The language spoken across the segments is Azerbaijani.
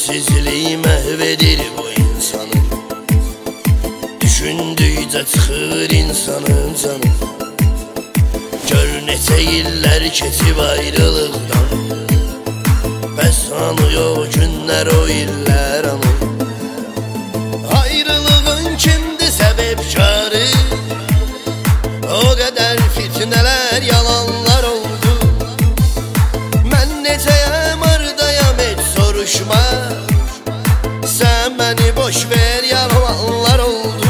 Sensizlik məhv edir bu insanı. Düşündükcə çıxır insanın canı. Gör neçə illər keçib ayrılıqdan. Bəs anıyor günlər o illər anı. Ayrılığın kimdir səbəbkarı? O qədər fitnələr, yalanlar oldu. Mən necəyəm, hardayam heç soruşma. Sən məni boş ver, yalanlar oldu.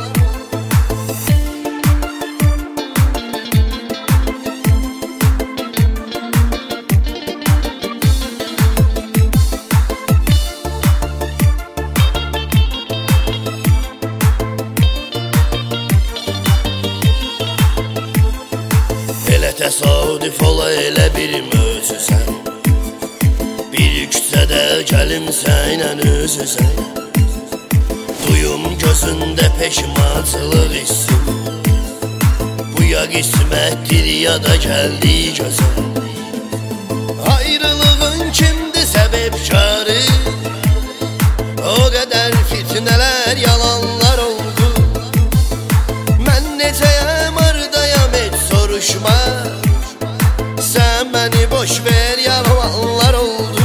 Elə təsadüf ola, elə bir möcüzən. Bir küçədə gəlimsən üzüsən. Duyum gözündə peşmançılıq hissi. Bu ya qismətdir ya da gəldi gözəl. Ayrılığın kimdir səbəbkarı? O qədər fitnələr, yalanlar oldu. Mən necəyəm, hardayam heç soruşma. Sən məni boş ver, yalanlar oldu.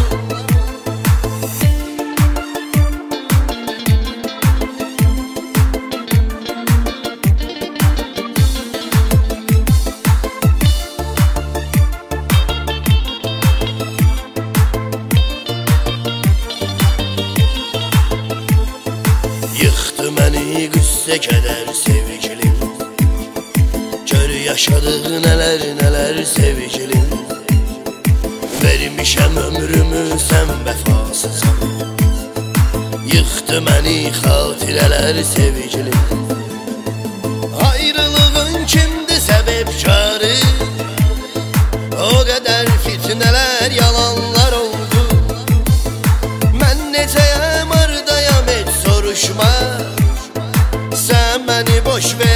Yıxdı məni qüssə kədər sevgilim. Gör yaşadıq nələr nələr sevgilim. Vermişəm ömrümü sən vəfasızam. Yıxdı məni xatirələr sevgilim. Ayrılığın kimdir səbəbkarı? O qədər fitnələr, yalanlar oldu. Mən necəyəm, hardayam heç soruşma. Sən məni boş ver.